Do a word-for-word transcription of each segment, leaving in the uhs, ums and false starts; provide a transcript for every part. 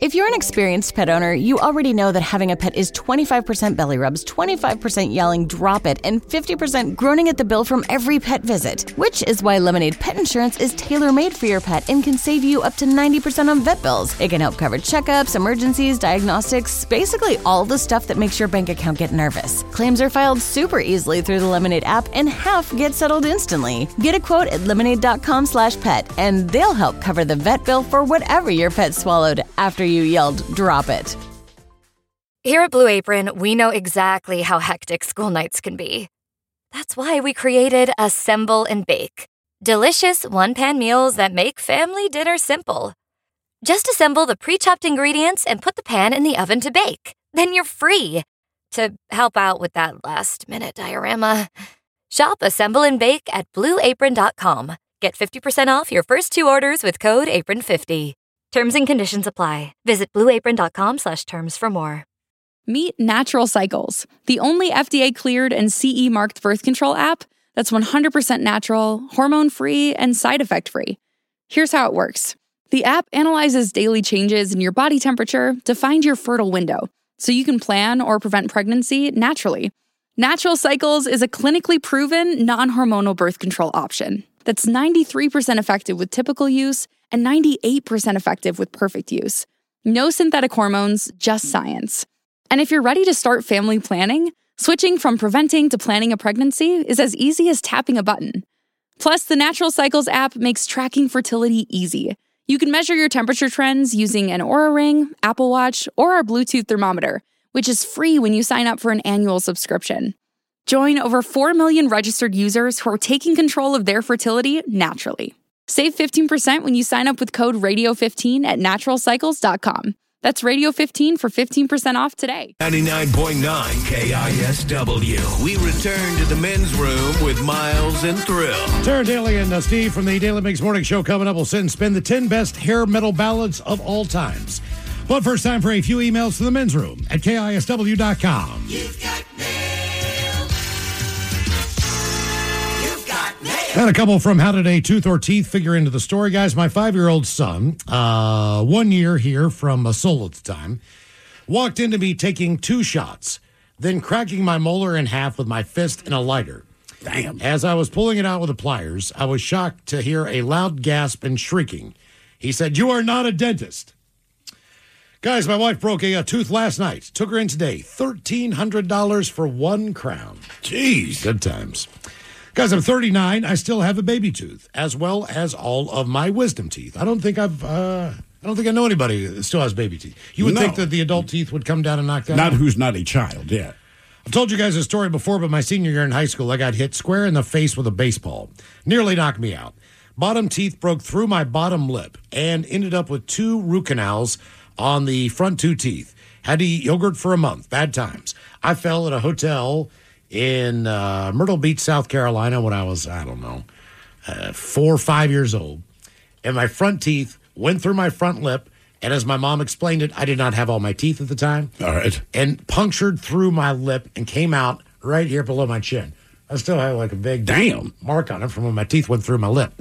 If you're an experienced pet owner, you already know that having a pet is twenty-five percent belly rubs, twenty-five percent yelling, drop it, and fifty percent groaning at the bill from every pet visit. Which is why Lemonade Pet Insurance is tailor-made for your pet and can save you up to ninety percent on vet bills. It can help cover checkups, emergencies, diagnostics, basically all the stuff that makes your bank account get nervous. Claims are filed super easily through the Lemonade app, and half get settled instantly. Get a quote at lemonade.com slash pet, and they'll help cover the vet bill for whatever your pet swallowed after you yelled, drop it. Here at Blue Apron, we know exactly how hectic school nights can be. That's why we created Assemble and Bake. Delicious one-pan meals that make family dinner simple. Just assemble the pre-chopped ingredients and put the pan in the oven to bake. Then you're free to help out with that last-minute diorama. Shop Assemble and Bake at blue apron dot com. Get fifty percent off your first two orders with code apron fifty. Terms and conditions apply. Visit blue apron dot com slash terms for more. Meet Natural Cycles, the only F D A-cleared and C E-marked birth control app that's one hundred percent natural, hormone-free, and side effect-free. Here's how it works. The app analyzes daily changes in your body temperature to find your fertile window, so you can plan or prevent pregnancy naturally. Natural Cycles is a clinically proven, non-hormonal birth control option that's ninety-three percent effective with typical use and ninety-eight percent effective with perfect use. No synthetic hormones, just science. And if you're ready to start family planning, switching from preventing to planning a pregnancy is as easy as tapping a button. Plus, the Natural Cycles app makes tracking fertility easy. You can measure your temperature trends using an Oura Ring, Apple Watch, or our Bluetooth thermometer, which is free when you sign up for an annual subscription. Join over four million registered users who are taking control of their fertility naturally. Save fifteen percent when you sign up with code radio fifteen at natural cycles dot com. That's radio fifteen for fifteen percent off today. ninety-nine point nine K I S W. We return to the men's room with Miles and Thrill. Tara Daly and uh, Steve from the Daily Mix Morning Show coming up. We'll sit and spin the ten best hair metal ballads of all times. But first, time for a few emails to the men's room at K I S W dot com. You've got mail. You've got mail. And a couple from How Did a Tooth or Teeth Figure into the story, guys. My five-year-old son, uh, one year here from uh, Seoul at the time, walked into me taking two shots, then cracking my molar in half with my fist and a lighter. Damn. As I was pulling it out with the pliers, I was shocked to hear a loud gasp and shrieking. He said, "You are not a dentist." Guys, my wife broke a, a tooth last night. Took her in today. thirteen hundred dollars for one crown. Jeez. Good times. Guys, I'm thirty-nine. I still have a baby tooth, as well as all of my wisdom teeth. I don't think I've, uh, I don't think I know anybody that still has baby teeth. You would No. think that the adult teeth would come down and knock that Not out. who's not a child, yeah. I've told you guys a story before, but my senior year in high school, I got hit square in the face with a baseball. Nearly knocked me out. Bottom teeth broke through my bottom lip and ended up with two root canals on the front two teeth. Had to eat yogurt for a month. Bad times. I fell at a hotel in uh, Myrtle Beach, South Carolina when I was, I don't know, uh, four or five years old. And my front teeth went through my front lip. And as my mom explained it, I did not have all my teeth at the time. All right. And punctured through my lip and came out right here below my chin. I still have like a big Damn. mark on it from when my teeth went through my lip.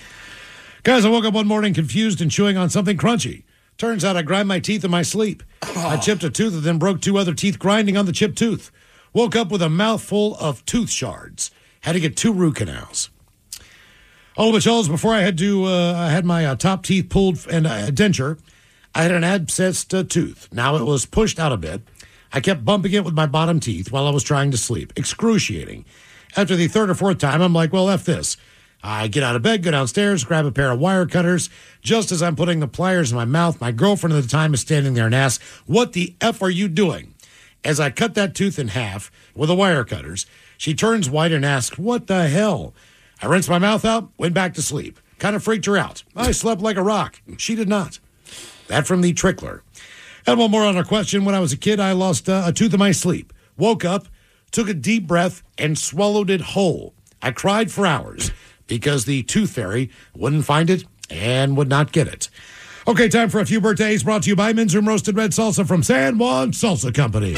Guys, I woke up one morning confused and chewing on something crunchy. Turns out I grind my teeth in my sleep. Oh. I chipped a tooth and then broke two other teeth grinding on the chipped tooth. Woke up with a mouthful of tooth shards. Had to get two root canals. All of which all before I had to, uh, I had my uh, top teeth pulled and a uh, denture. I had an abscessed uh, tooth. Now it was pushed out a bit. I kept bumping it with my bottom teeth while I was trying to sleep. Excruciating. After the third or fourth time, I'm like, well, F this. I get out of bed, go downstairs, grab a pair of wire cutters. Just as I'm putting the pliers in my mouth, my girlfriend at the time is standing there and asks, "What the F are you doing?" As I cut that tooth in half with the wire cutters, she turns white and asks, "What the hell?" I rinsed my mouth out, went back to sleep. Kind of freaked her out. I slept like a rock. She did not. That from the Trickler. And one more on our question. When I was a kid, I lost uh, a tooth in my sleep. Woke up, took a deep breath, and swallowed it whole. I cried for hours because the tooth fairy wouldn't find it and would not get it. Okay, time for a few birthdays brought to you by Men's Room Roasted Red Salsa from San Juan Salsa Company.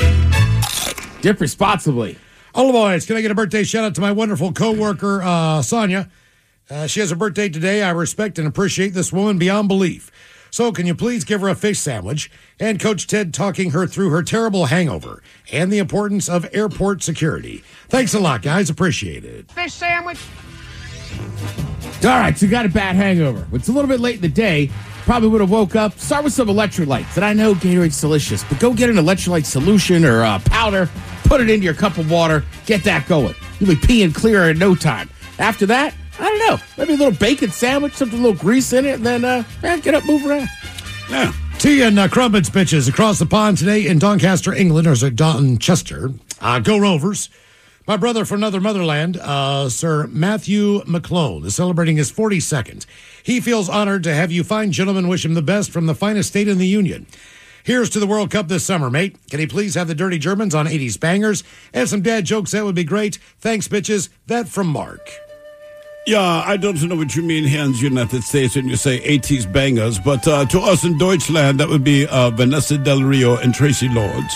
Dip responsibly. All the boys, can I get a birthday shout out to my wonderful co-worker, uh, Sonia? Uh, she has a birthday today. I respect and appreciate this woman beyond belief. So can you please give her a fish sandwich? And Coach Ted talking her through her terrible hangover and the importance of airport security. Thanks a lot, guys. Appreciate it. Fish sandwich. All right, so you got a bad hangover. It's a little bit late in the day. Probably would have woke up. Start with some electrolytes. And I know Gatorade's delicious, but go get an electrolyte solution or uh, powder. Put it into your cup of water. Get that going. You'll be peeing clear in no time. After that, I don't know. Maybe a little bacon sandwich, something a little grease in it, and then uh, yeah, get up, move around. Yeah. Tea and uh, crumpets, bitches, across the pond today in Doncaster, England, or is it Donchester? Uh, go Rovers. My brother from another motherland, uh, Sir Matthew McClone, is celebrating his forty-second. He feels honored to have you fine gentlemen wish him the best from the finest state in the Union. Here's to the World Cup this summer, mate. Can he please have the Dirty Germans on eighties bangers? And some dad jokes, that would be great. Thanks, bitches. That from Mark. Yeah, I don't know what you mean here in the United States when you say eighties bangers, but uh, to us in Deutschland, that would be uh, Vanessa Del Rio and Tracy Lords.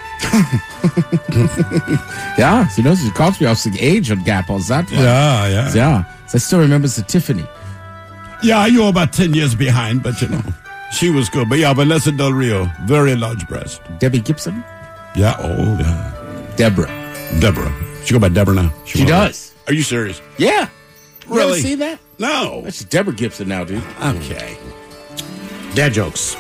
Yeah, so those are cost me off the age on Gap on that one. Yeah, yeah. Yeah, so I still remember the Tiffany. Yeah, you were about ten years behind, but you know, she was good. But yeah, Vanessa Del Rio, very large breast. Debbie Gibson? Yeah, oh, yeah. Deborah. Deborah. She go by Deborah now. She does. Are you serious? Yeah. You Really? ever see that? No. That's Deborah Gibson now, dude. Okay. Dad jokes.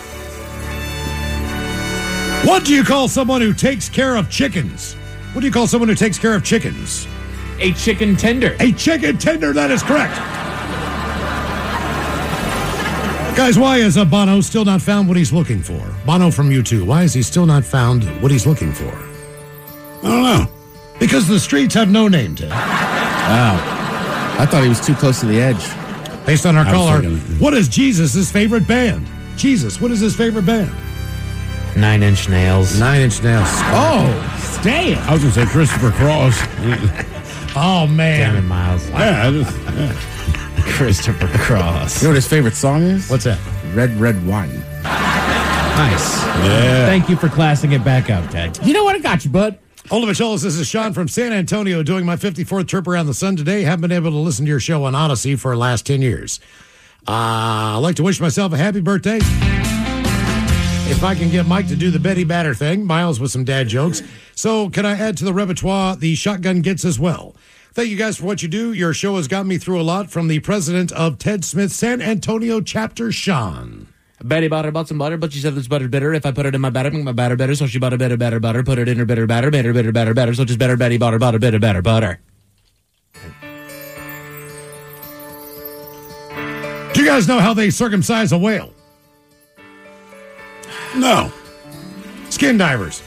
What do you call someone who takes care of chickens? What do you call someone who takes care of chickens? A chicken tender. A chicken tender, that is correct. Guys, why is uh, Bono still not found what he's looking for? Bono from U two. Why is he still not found what he's looking for? I don't know. Because the streets have no name, Ted. Wow. I thought he was too close to the edge. Based on our I was caller, thinking- what is Jesus' favorite band? Jesus, what is his favorite band? Nine Inch Nails. Nine Inch Nails. Oh, stay it. I was going to say Christopher Cross. Oh, Damn it, man. Miles. Yeah, I just, yeah. Christopher Cross. You know what his favorite song is? What's that? Red, Red Wine. Nice. Yeah. Thank you for classing it back up, Ted. You know what? I got you, bud. Hola, Michelis. This is Sean from San Antonio doing my fifty-fourth trip around the sun today. Haven't been able to listen to your show on Odyssey for the last ten years. Uh, I'd like to wish myself a happy birthday. If I can get Mike to do the Betty Batter thing, Miles with some dad jokes. So can I add to the repertoire the shotgun gets as well? Thank you guys for what you do. Your show has got me through a lot. From the president of Ted Smith San Antonio chapter, Sean. Betty bought her bought some butter, but she said it's butter bitter. If I put it in my batter, make my batter better. So she bought a better, better butter, put it in her bitter batter, better, bitter, better, better. So just better Betty bought her, bought a better, better butter. Do you guys know how they circumcise a whale? No. Skin divers.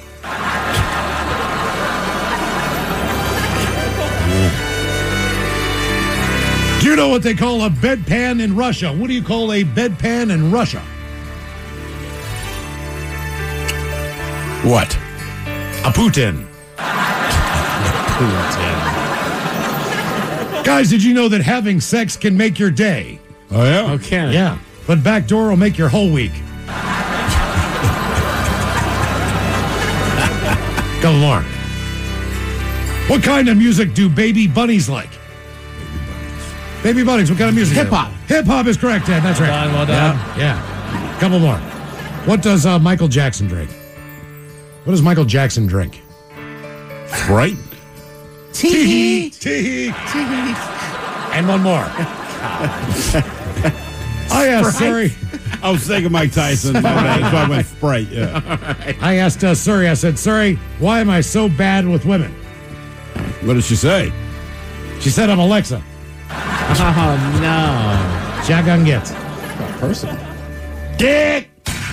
Do you know what they call a bedpan in Russia? What do you call a bedpan in Russia? What? A Putin. Guys, did you know that having sex can make your day? Oh, yeah? Okay. Yeah, but backdoor will make your whole week. Go, Lauren. What kind of music do baby bunnies like? Baby bunnies, what kind of music? Hip-hop. Hip-hop is correct, Ted. That's right. Well done, well done. Yeah, yeah. Couple more. What does uh, Michael Jackson drink? What does Michael Jackson drink? Right? Tee-hee. Tee-hee. And one more. I asked Surrey. I was thinking Mike Tyson. That's why I went Sprite, yeah. I asked uh, Surrey. I said, Surrey, why am I so bad with women? What did she say? She said, I'm Alexa. Oh, no. Shotgun gets. Personal. Dick.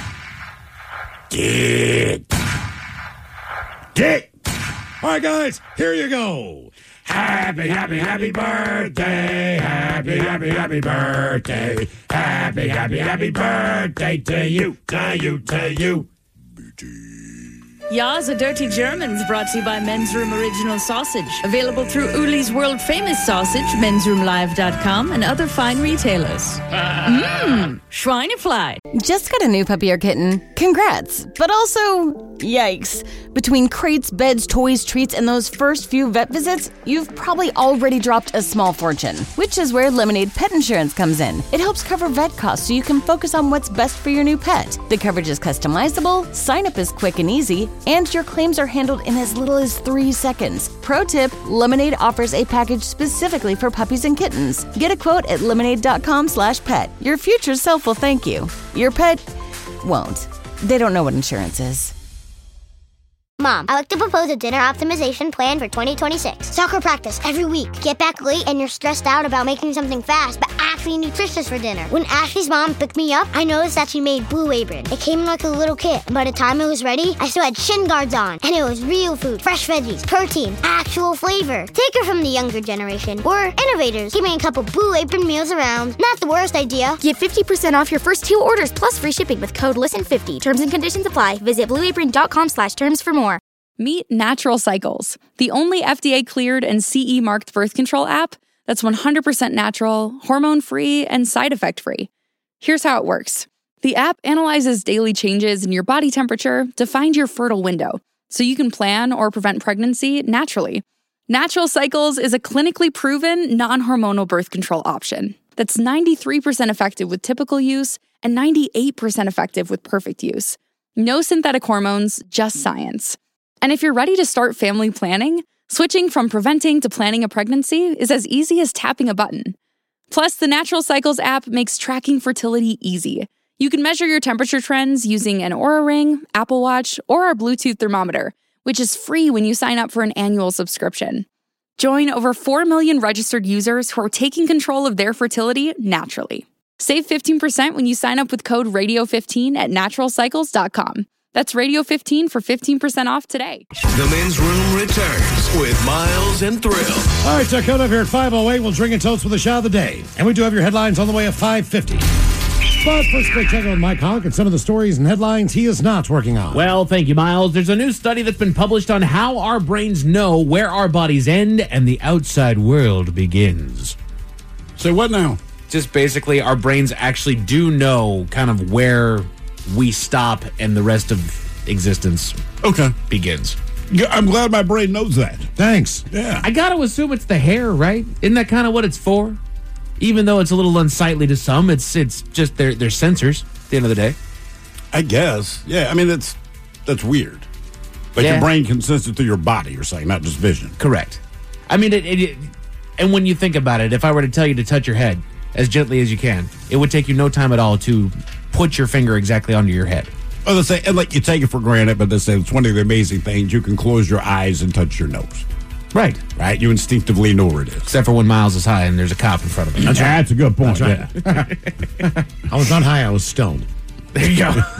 Dick. Dick. All right, guys, here you go. Happy, happy, happy birthday. Happy, happy, happy birthday. Happy, happy, happy birthday to you, to you, to you. Ya's a Dirty Germans brought to you by Men's Room Original Sausage. Available through Uli's World Famous Sausage, mens room live dot com, and other fine retailers. Mmm, Schweinefly. Just got a new puppy or kitten? Congrats. But also, yikes. Between crates, beds, toys, treats, and those first few vet visits, you've probably already dropped a small fortune, which is where Lemonade Pet Insurance comes in. It helps cover vet costs so you can focus on what's best for your new pet. The coverage is customizable, sign up is quick and easy, and your claims are handled in as little as three seconds. Pro tip, Lemonade offers a package specifically for puppies and kittens. Get a quote at lemonade dot com slash pet. Your future self will thank you. Your pet won't. They don't know what insurance is. Mom, I like to propose a dinner optimization plan for twenty twenty-six. Soccer practice every week. Get back late and you're stressed out about making something fast, but actually nutritious for dinner. When Ashley's mom picked me up, I noticed that she made Blue Apron. It came like a little kit, and by the time it was ready, I still had shin guards on. And it was real food, fresh veggies, protein, actual flavor. Take her from the younger generation. We're innovators, keeping a couple Blue Apron meals around. Not the worst idea. Get fifty percent off your first two orders plus free shipping with code listen fifty. Terms and conditions apply. Visit blue apron dot com slash terms for more. Meet Natural Cycles, the only F D A-cleared and C E marked birth control app that's one hundred percent natural, hormone-free, and side effect-free. Here's how it works. The app analyzes daily changes in your body temperature to find your fertile window, so you can plan or prevent pregnancy naturally. Natural Cycles is a clinically proven, non-hormonal birth control option that's ninety-three percent effective with typical use and ninety-eight percent effective with perfect use. No synthetic hormones, just science. And if you're ready to start family planning, switching from preventing to planning a pregnancy is as easy as tapping a button. Plus, the Natural Cycles app makes tracking fertility easy. You can measure your temperature trends using an Oura Ring, Apple Watch, or our Bluetooth thermometer, which is free when you sign up for an annual subscription. Join over four million registered users who are taking control of their fertility naturally. Save fifteen percent when you sign up with code radio fifteen at natural cycles dot com. That's radio fifteen for fifteen percent off today. The Men's Room returns with Miles and Thrill. All right, so coming up here at five oh eight, we'll drink and toast with the shot of the day. And we do have your headlines on the way at five fifty. But first, quick check on Mike Honk and some of the stories and headlines he is not working on. Well, thank you, Miles. There's a new study that's been published on how our brains know where our bodies end and the outside world begins. So what now? Just basically, our brains actually do know kind of where we stop and the rest of existence okay begins. Yeah, I'm glad my brain knows that. Thanks. Yeah. I got to assume it's the hair, right? Isn't that kind of what it's for? Even though it's a little unsightly to some, it's it's just their their sensors at the end of the day. I guess. Yeah, I mean, that's that's weird. Like Yeah. your brain can sense it through your body, you're saying, not just vision. Correct. I mean, it, it, it and when you think about it, if I were to tell you to touch your head as gently as you can, it would take you no time at all to put your finger exactly onto your head. Oh, they say, and like you take it for granted, but they say it's one of the amazing things. You can close your eyes and touch your nose. Right. Right? You instinctively know where it is. Except for when Miles is high and there's a cop in front of him. That's, right. That's a good point. That's right. Yeah. I was not high, I was stoned. There you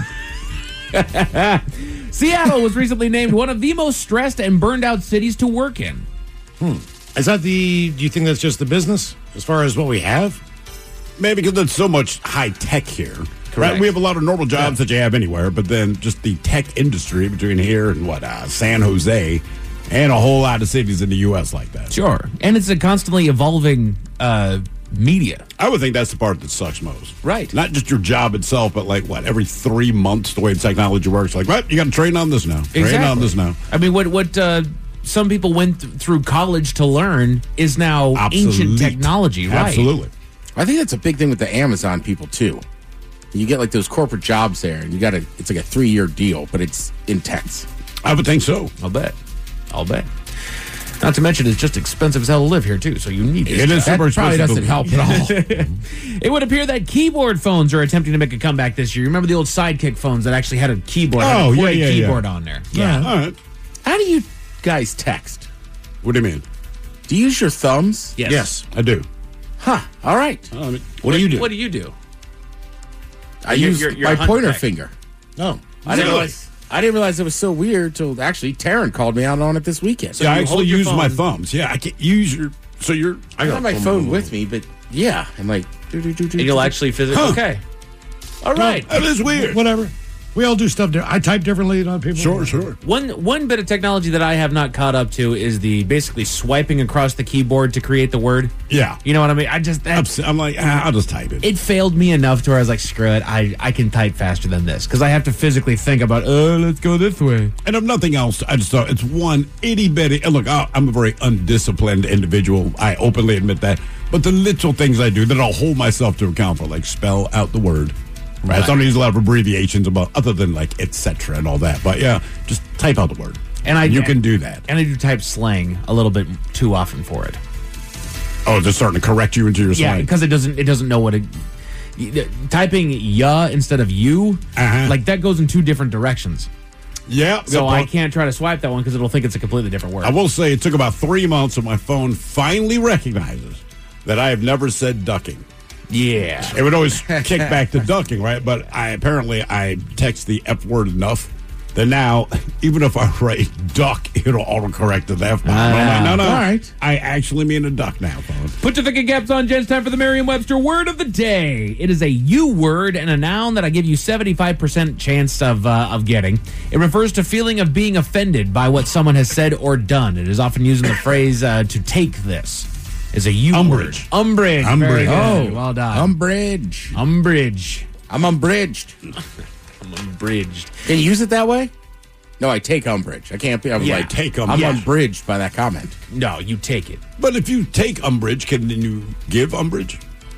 go. Seattle was recently named one of the most stressed and burned out cities to work in. Hmm. Is that the, do you think that's just the business as far as what we have? Maybe because there's so much high tech here. Correct. Right? We have a lot of normal jobs yeah. that you have anywhere, but then just the tech industry between here and what, uh, San Jose, and a whole lot of cities in the U S like that. Sure. And it's a constantly evolving uh, media. I would think that's the part that sucks most. Right. Not just your job itself, but like, what, every three months, the way the technology works, like, what, you got to train on this now. Exactly. Train on this now. I mean, what, what uh, some people went th- through college to learn is now Obsolete. ancient technology. Right. Absolutely. I think that's a big thing with the Amazon people, too. You get like those corporate jobs there, and you got to, it's like a three year deal, but it's intense. I would think so. I'll bet. I'll bet. Not to mention, it's just expensive as hell to live here, too, so you need this. It is job. super Probably expensive. doesn't help at all. It would appear that keyboard phones are attempting to make a comeback this year. Remember the old Sidekick phones that actually had a keyboard, had Oh, a yeah, pointed yeah, yeah. keyboard on there? Yeah. All right. How do you guys text? What do you mean? Do you use your thumbs? Yes. Yes, I do. Huh. All right. I mean, What, do you do? What do you do? I You're- use you're- you're my a hunter pointer tech. finger. Oh. I didn't Really? realize. I didn't realize it was so weird till actually Taryn called me out on it this weekend. So yeah, I you actually hold your use my phone. thumbs. Yeah, I can't use your. So you're. I got my phone with me, but yeah, I'm like, do, do, do, do, And you'll do. actually physically. Huh. Okay. All right. That is weird. Whatever. We all do stuff different. I type differently than other people. Sure, sure. One one bit of technology that I have not caught up to is the basically swiping across the keyboard to create the word. Yeah. You know what I mean? I just that, I'm like, ah, I'll just type it. It failed me enough to where I was like, screw it, I, I can type faster than this because I have to physically think about, oh, let's go this way. And if nothing else, I just thought it's one itty bitty. And look, I- I'm a very undisciplined individual. I openly admit that. But the little things I do that I'll hold myself to account for, like spell out the word. Right. I don't use a lot of abbreviations about other than like et cetera and all that. But yeah, just type out the word. And I you can do that. And I do type slang a little bit too often for it. Oh, just starting to correct you into your Yeah, slang. because it doesn't it doesn't know what it. Typing ya instead of you, uh-huh. like that goes in two different directions. Yeah. So I can't try to swipe that one because it'll think it's a completely different word. I will say it took about three months and my phone finally recognizes that I have never said ducking. Yeah. It would always kick back to ducking, right? But I apparently I text the F word enough that now, even if I write duck, it'll autocorrect to the F word. I'm like, no, no. All right. I actually mean a duck now, phone. Put your thinking caps on, Jen. It's time for the Merriam-Webster word of the day. It is a U word and a noun that I give you seventy-five percent chance of uh, of getting. It refers to feeling of being offended by what someone has said or done. It is often used in the phrase uh, to take this. Is a U Umbrage. word. Umbrage. Very Umbrage. good. Oh, well done. Umbrage. Umbrage. I'm umbraged. I'm umbraged. Can you use it that way? No, I take umbrage. I can't be. I'm Yeah. like, Take I'm umbrage. umbraged by that comment. No, you take it. But if you take umbrage, can you give umbrage?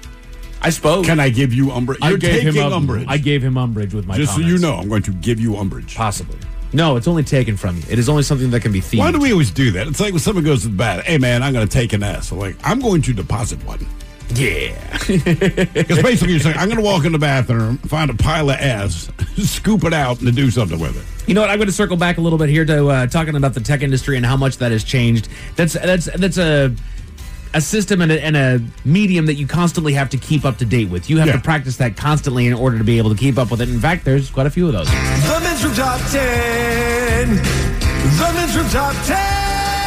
I suppose. Can I give you umbrage? You're I gave taking him um, umbrage. I gave him umbrage with my Just so comments. you know, I'm going to give you umbrage. Possibly. No, it's only taken from you. It is only something that can be thieved. Why do we always do that? It's like when someone goes to the bath, hey man, I'm going to take an S. I'm like, I'm going to deposit one. Yeah. Because basically you're saying, I'm going to walk in the bathroom, find a pile of S, scoop it out, and do something with it. You know what? I'm going to circle back a little bit here to uh, talking about the tech industry and how much that has changed. That's that's that's a a system and a, and a medium that you constantly have to keep up to date with. You have Yeah. to practice that constantly in order to be able to keep up with it. In fact, there's quite a few of those. The Men's Room Top ten. The Men's Room Top ten.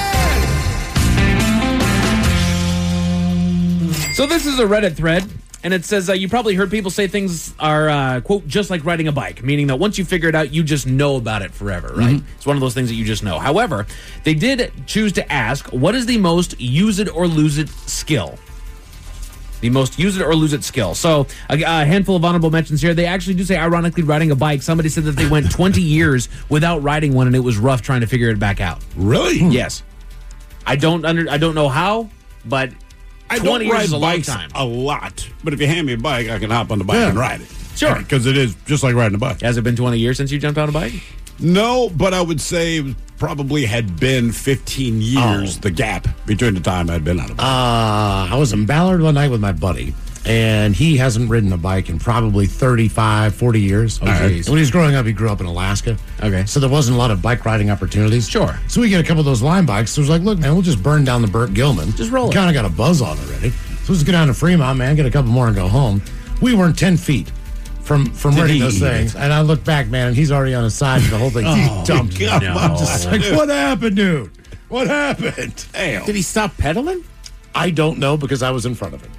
So this is a Reddit thread, and it says uh, you probably heard people say things are, uh, quote, just like riding a bike, meaning that once you figure it out, you just know about it forever, right? Mm-hmm. It's one of those things that you just know. However, they did choose to ask, what is the most use it or lose it skill? The most use it or lose it skill. So a, a handful of honorable mentions here. They actually do say, ironically, riding a bike. Somebody said that they went twenty years without riding one, and it was rough trying to figure it back out. Really? Yes. I don't under. I don't know how, but I don't twenty years ride is a long bikes time. a lot, but if you hand me a bike, I can hop on the bike Yeah. and ride it. Sure. Because it is just like riding a bike. Has it been twenty years since you jumped on a bike? No, but I would say it probably had been fifteen years, Oh. the gap between the time I'd been on a bike. Uh, I was in Ballard one night with my buddy, and he hasn't ridden a bike in probably thirty-five, forty years. Oh, geez. When he was growing up, he grew up in Alaska. Okay. So there wasn't a lot of bike riding opportunities. Sure. So we get a couple of those line bikes. So it was like, look, man, we'll just burn down the Burt Gilman. Just roll it. Kind of got a buzz on already. So let's get down to Fremont, man, get a couple more and go home. We weren't ten feet from from Did renting he those eat things. it? And I look back, man, and he's already on his side of the whole thing. Oh, he dumped me. God, I'm just like, what happened, dude? What happened? Damn. Did he stop pedaling? I don't know because I was in front of him.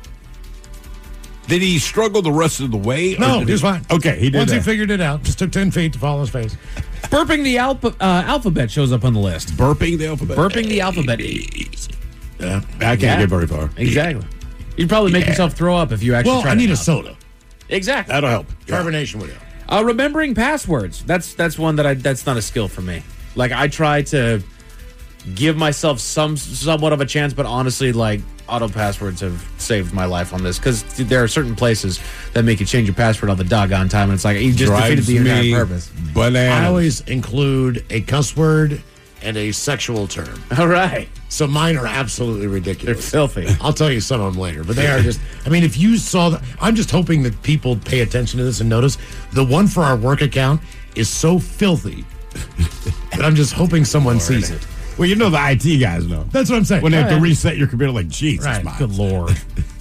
Did he struggle the rest of the way? or No, did he was fine. Okay, he did Once that. he figured it out, just took ten feet to follow his face. Burping the alpha, uh, alphabet shows up on the list. Burping the alphabet. Burping the alphabet. Yeah, I can't Yeah. get very far. Exactly. You'd probably make Yeah. yourself throw up if you actually Well, tried I need it a out. soda. Exactly. That'll help. Yeah. Carbonation would help. Uh, remembering passwords. That's that's one that I that's not a skill for me. Like I try to give myself some somewhat of a chance, but honestly, like auto passwords have saved my life on this because there are certain places that make you change your password all the doggone time, and it's like you just defeated Drives the entire me purpose. bananas. I always include a cuss word and a sexual term. All right, So mine are absolutely ridiculous. they're filthy. I'll tell you some of them later, but they are just, I mean, if you saw the, I'm just hoping that people pay attention to this and notice the one for our work account is so filthy that I'm just hoping someone sees it. Well, you know the I T guys know. That's what I'm saying. When they have to Right. reset your computer, like, Jesus, Right. Miles. Good lord.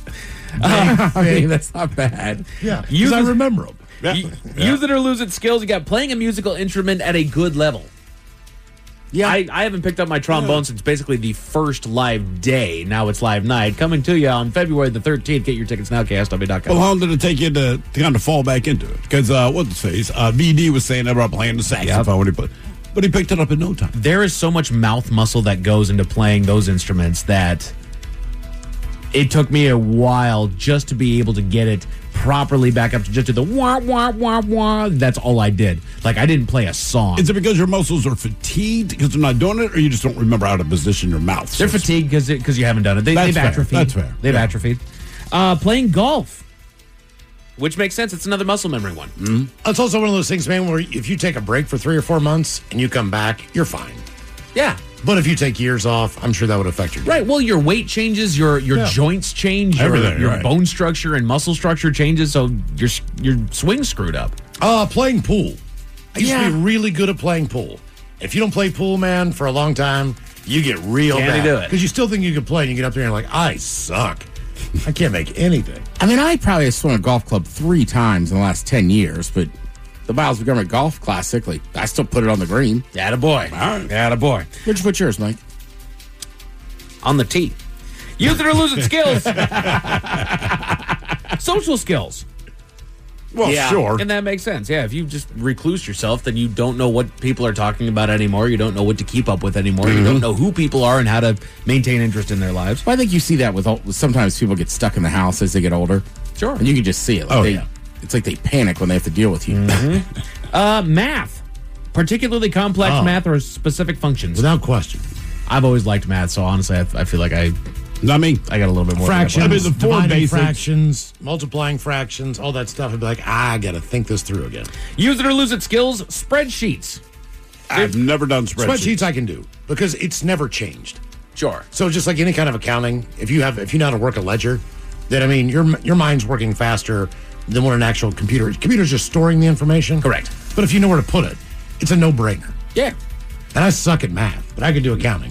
I mean, that's not bad. Yeah, Use because I this- remember them. Yeah. You- Yeah. Use it or lose it skills. You got playing a musical instrument at a good level. Yeah. I, I haven't picked up my trombone yeah. since basically the first live day. Now it's live night. Coming to you on February the thirteenth. Get your tickets now, K S W dot com. Well, how long did it take you to, to kind of fall back into it? Because, uh, what's his face? Uh, V D was saying about playing the saxophone yep. when he put, but he picked it up in no time. There is so much mouth muscle that goes into playing those instruments that it took me a while just to be able to get it properly back up to just to the wah, wah, wah, wah. That's all I did. Like, I didn't play a song. Is it because your muscles are fatigued because they're not doing it, or you just don't remember how to position your mouth? They're so fatigued because because you haven't done it. They, they've fair. atrophied. That's fair. They've yeah. atrophied. Uh, playing golf, which makes sense. It's another muscle memory one. Mm-hmm. It's also one of those things, man, where if you take a break for three or four months and you come back, you're fine. Yeah. But if you take years off, I'm sure that would affect your game. Right. Well, your weight changes, your your yeah. joints change, your, Everything, your right. bone structure and muscle structure changes, so your your swing's screwed up. Uh, playing pool. I used yeah. to be really good at playing pool. If you don't play pool, man, for a long time, you get real Can't bad. do it. Because you still think you can play, and you get up there and you're like, I suck. I can't make anything. I mean, I probably have swung a golf club three times in the last ten years, but the Miles Montgomery Golf Classic, like, I still put it on the green. Attaboy. All right. Attaboy. Where'd you put yours, Mike? On the tee. Use it or lose it skills. Social skills. Well, yeah. sure. And that makes sense. Yeah, if you just recluse yourself, then you don't know what people are talking about anymore. You don't know what to keep up with anymore. Mm-hmm. You don't know who people are and how to maintain interest in their lives. Well, I think you see that with all, sometimes people get stuck in the house as they get older. Sure. And you can just see it. Like oh, they, yeah. It's like they panic when they have to deal with you. Mm-hmm. uh, math. Particularly complex oh. math or specific functions. Without question. I've always liked math, so honestly, I, I feel like I... Not me. I got a little bit more. Fractions, I mean, the four dividing basics. fractions, multiplying fractions, all that stuff. I'd be like, ah, I got to think this through again. Use it or lose it skills, spreadsheets. I've never done spreadsheets. Spreadsheets I can do because it's never changed. Sure. So just like any kind of accounting, if you have if you know how to work a ledger, then I mean your your mind's working faster than what an actual computer. Computer's just storing the information. Correct. But if you know where to put it, it's a no-brainer. Yeah. And I suck at math, but I can do accounting.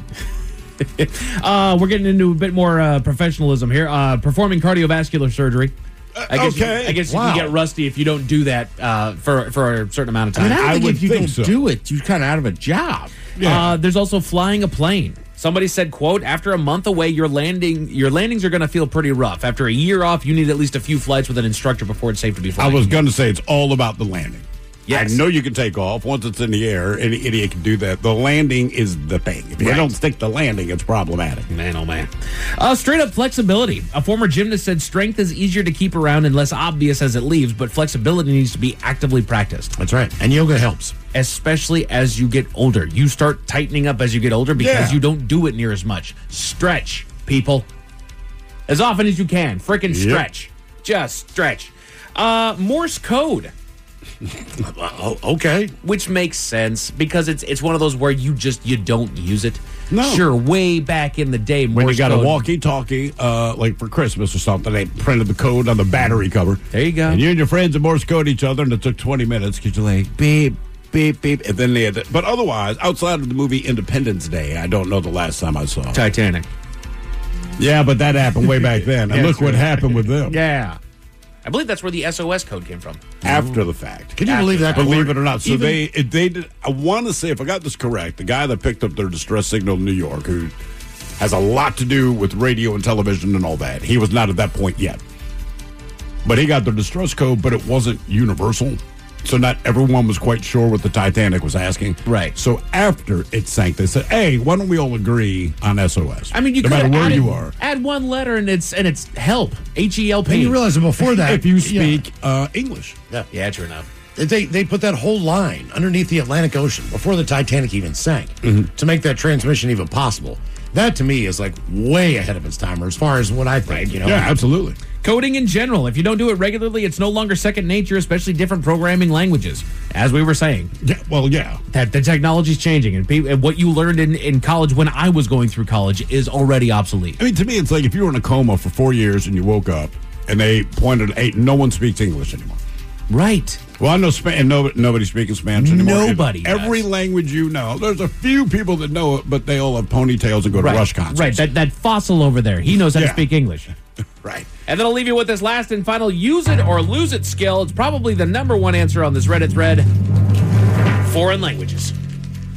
uh, we're getting into a bit more uh, professionalism here. Uh, performing cardiovascular surgery. I guess okay. You, I guess Wow. you can get rusty if you don't do that uh, for for a certain amount of I time. mean, I don't I think would if you think don't so. do it, you're kind of out of a job. Yeah. Uh, there's also flying a plane. Somebody said, "quote After a month away, your landing your landings are going to feel pretty rough. After a year off, you need at least a few flights with an instructor before it's safe to be I flying." was going to say it's all about the landing. Yes. I know you can take off once it's in the air. Any idiot can do that. The landing is the thing. If you Right. don't stick the landing, it's problematic. Man, oh man. Uh, straight up flexibility. A former gymnast said strength is easier to keep around and less obvious as it leaves, but flexibility needs to be actively practiced. That's right. And yoga helps. Especially as you get older. You start tightening up as you get older because Yeah. you don't do it near as much. Stretch, people. As often as you can. Frickin' Yep. stretch. Just stretch. Uh, Morse code. Oh, okay. Which makes sense because it's it's one of those where you just you don't use it. No. Sure, way back in the day, When Morse you got code, a walkie-talkie, uh, like for Christmas or something, they printed the code on the battery cover. There you go. And you and your friends would Morse code each other, and it took twenty minutes because you're like, beep, beep, beep. And then they had to, but otherwise, outside of the movie Independence Day, I don't know the last time I saw it. Titanic. Yeah, but that happened way back then. And Yeah, look true. what happened with them Yeah. I believe that's where the S O S code came from. after the fact. Can you believe that? Believe it or not. So Even- they it, they did, I want to say, if I got this correct, the guy that picked up their distress signal in New York, who has a lot to do with radio and television and all that, he was not at that point yet. But he got their distress code, but it wasn't universal. So not everyone was quite sure what the Titanic was asking. Right. So after it sank, they said, hey, why don't we all agree on S O S? I mean, you no could matter where added, you are. add one letter and it's and it's help. H E L P. And you realize that before that, If you yeah. speak uh, English. Yeah. Yeah, true enough. They they put that whole line underneath the Atlantic Ocean before the Titanic even sank Mm-hmm. to make that transmission even possible. That to me is like way ahead of its time, or as far as what I think. You know, Yeah, absolutely. Coding in general. If you don't do it regularly, it's no longer second nature, especially different programming languages. As we were saying, Yeah, well, yeah. that the technology's changing, and, pe- and what you learned in, in college when I was going through college is already obsolete. I mean, to me, it's like if you were in a coma for four years and you woke up and they pointed, hey, no one speaks English anymore. Right. Well, I know Spanish, and nobody, nobody's speaking Spanish anymore. Nobody Every does. language you know. There's a few people that know it, but they all have ponytails and go to Right. Rush concerts. Right. That, that fossil over there, he knows how to Yeah. speak English. Right. And then I'll leave you with this last and final use it or lose it skill. It's probably the number one answer on this Reddit thread. Foreign languages.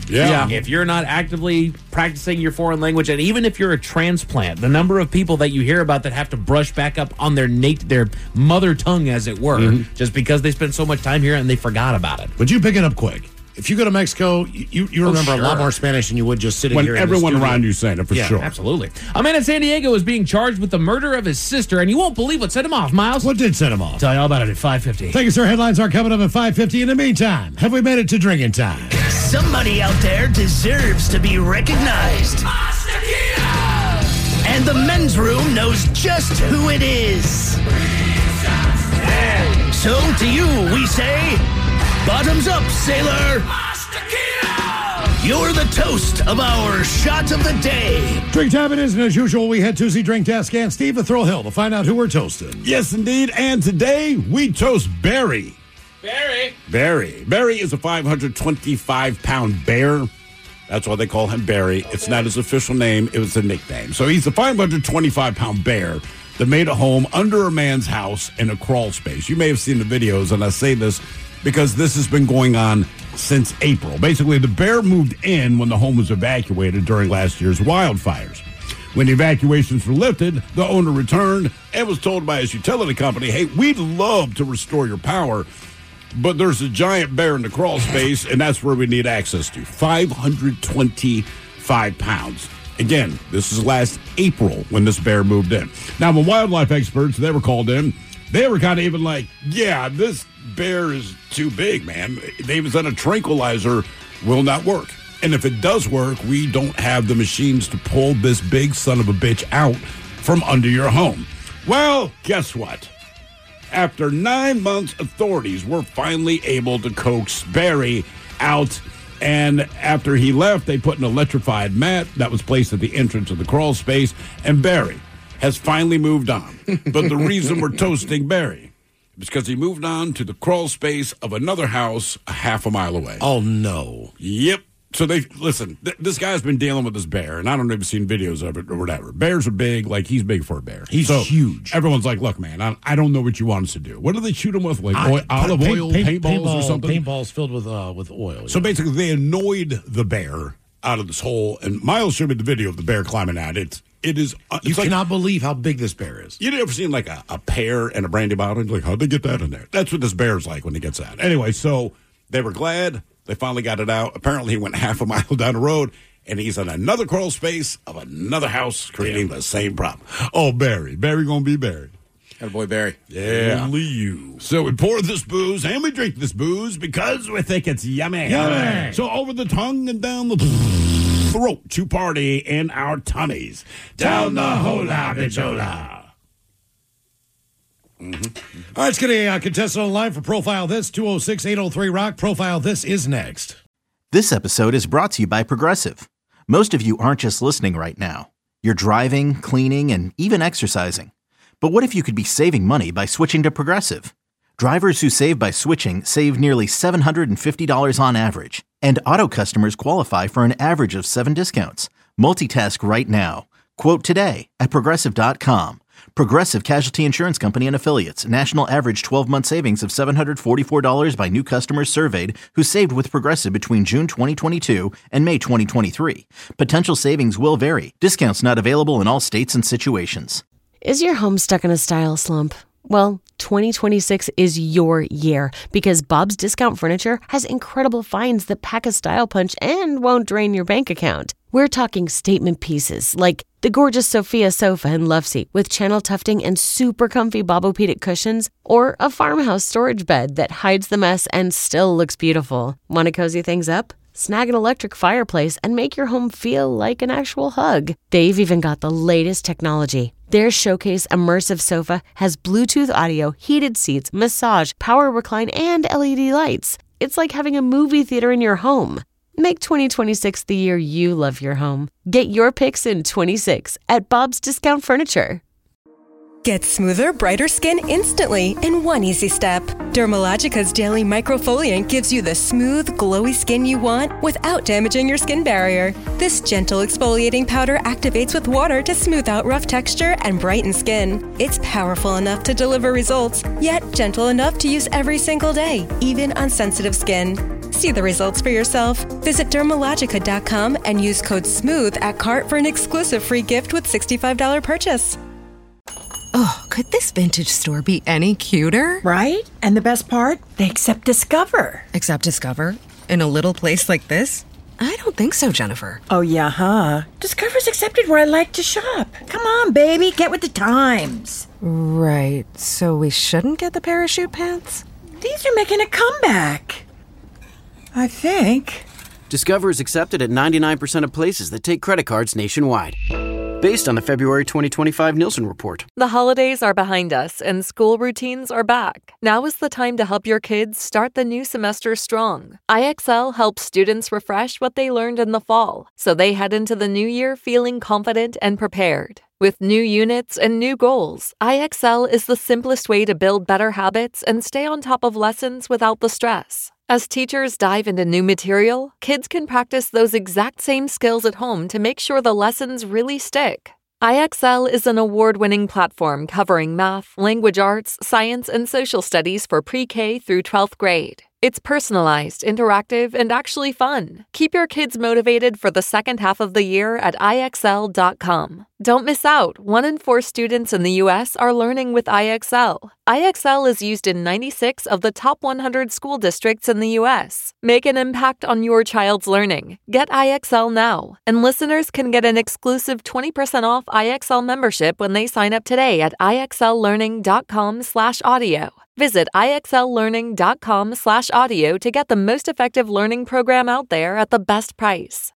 Yeah. If you're not actively practicing your foreign language, and even if you're a transplant, the number of people that you hear about that have to brush back up on their nat- their mother tongue, as it were, Mhm. just because they spent so much time here and they forgot about it. Would you pick it up quick? If you go to Mexico, you, you Oh, remember sure. a lot more Spanish than you would just sitting When here in the everyone studio. around you saying it, for Yeah, sure. Absolutely. A man in San Diego is being charged with the murder of his sister, and you won't believe what set him off, Miles. What did set him off? Tell you all about it at five fifty. Thank you, sir. Headlines are coming up at five fifty. In the meantime, have we made it to drinking time? Somebody out there deserves to be recognized. And the men's room knows just who it is. So to you, we say, bottoms up, sailor. You're the toast of our shot of the day. Drink time it is, and as usual, we head to the drink desk and Steve the Thrill Hill to find out who we're toasting. Yes, indeed. And today we toast Barry. Barry. Barry. Barry is a five hundred twenty-five pound bear. That's why they call him Barry. It's not his official name. It was a nickname. So he's a five hundred twenty-five pound bear that made a home under a man's house in a crawl space. You may have seen the videos, and I say this because this has been going on since April. Basically, the bear moved in when the home was evacuated during last year's wildfires. When the evacuations were lifted, the owner returned and was told by his utility company, hey, we'd love to restore your power, but there's a giant bear in the crawl space, and that's where we need access to. five hundred twenty-five pounds. Again, this is last April when this bear moved in. Now, when wildlife experts, they were called in, they were kind of even like, yeah, this bear is too big, man. They even said a tranquilizer will not work. And if it does work, we don't have the machines to pull this big son of a bitch out from under your home. Well, guess what? After nine months, authorities were finally able to coax Barry out. And after he left, they put an electrified mat that was placed at the entrance of the crawl space. And Barry has finally moved on. But the reason we're toasting Barry is because he moved on to the crawl space of another house a half a mile away. Oh, no. Yep. So they, listen, th- this guy's been dealing with this bear, and I don't know if you've seen videos of it or whatever. Bears are big, like he's big for a bear. He's so huge. Everyone's like, look, man, I, I don't know what you want us to do. What do they shoot him with? Like I- oil, olive paint- oil, paint- paintballs paintball- or something? Paintballs filled with uh, with oil. So yeah. basically, they annoyed the bear out of this hole, and Miles showed me the video of the bear climbing out. It's, it is, uh, You it's like, cannot believe how big this bear is. you ever seen like a, a pear and a brandy bottle? You're like, how'd they get that in there? That's what this bear's like when he gets out. Anyway, so they were glad. They finally got it out. Apparently, he went half a mile down the road, and he's in another crawl space of another house, creating the same problem. Oh, Barry. Barry gonna be Barry. Had a boy Barry. Yeah. Only you. So we pour this booze, and we drink this booze because we think it's yummy. Yummy. So over the tongue and down the throat to party in our tummies. Down the hola bichola. Mm-hmm. All right, let's get a uh, contestant on the line for Profile This, two oh six, eight oh three, ROCK. Profile This is next. This episode is brought to you by Progressive. Most of you aren't just listening right now. You're driving, cleaning, and even exercising. But what if you could be saving money by switching to Progressive? Drivers who save by switching save nearly seven hundred fifty dollars on average. And auto customers qualify for an average of seven discounts. Multitask right now. Quote today at Progressive dot com. Progressive Casualty Insurance Company and Affiliates. National average twelve-month savings of seven hundred forty-four dollars by new customers surveyed who saved with Progressive between June twenty twenty-two and May twenty twenty-three. Potential savings will vary. Discounts not available in all states and situations. Is your home stuck in a style slump? Well, twenty twenty-six is your year because Bob's Discount Furniture has incredible finds that pack a style punch and won't drain your bank account. We're talking statement pieces like the gorgeous Sophia sofa and love seat with channel tufting and super comfy Bobopedic cushions, or a farmhouse storage bed that hides the mess and still looks beautiful. Want to cozy things up? Snag an electric fireplace and make your home feel like an actual hug. They've even got the latest technology. Their Showcase Immersive Sofa has Bluetooth audio, heated seats, massage, power recline, and L E D lights. It's like having a movie theater in your home. Make twenty twenty-six the year you love your home. Get your picks in twenty-six at Bob's Discount Furniture. Get smoother, brighter skin instantly in one easy step. Dermalogica's Daily Microfoliant gives you the smooth, glowy skin you want without damaging your skin barrier. This gentle exfoliating powder activates with water to smooth out rough texture and brighten skin. It's powerful enough to deliver results, yet gentle enough to use every single day, even on sensitive skin. See the results for yourself. Visit Dermalogica dot com and use code SMOOTH at cart for an exclusive free gift with sixty-five dollars purchase. Oh, could this vintage store be any cuter? Right? And the best part? They accept Discover. Accept Discover? In a little place like this? I don't think so, Jennifer. Oh, yeah, huh? Discover's accepted where I like to shop. Come on, baby, get with the times. Right, so we shouldn't get the parachute pants? These are making a comeback. I think. Discover is accepted at ninety-nine percent of places that take credit cards nationwide. Based on the February twenty twenty-five Nielsen report. The holidays are behind us and school routines are back. Now is the time to help your kids start the new semester strong. I X L helps students refresh what they learned in the fall, so they head into the new year feeling confident and prepared. With new units and new goals, I X L is the simplest way to build better habits and stay on top of lessons without the stress. As teachers dive into new material, kids can practice those exact same skills at home to make sure the lessons really stick. I X L is an award-winning platform covering math, language arts, science, and social studies for pre-K through twelfth grade. It's personalized, interactive, and actually fun. Keep your kids motivated for the second half of the year at I X L dot com. Don't miss out. One in four students in the U S are learning with I X L. I X L is used in ninety-six of the top one hundred school districts in the U S. Make an impact on your child's learning. Get I X L now. And listeners can get an exclusive twenty percent off I X L membership when they sign up today at I X L learning dot com slash audio. Visit I X L learning dot com slash audio to get the most effective learning program out there at the best price.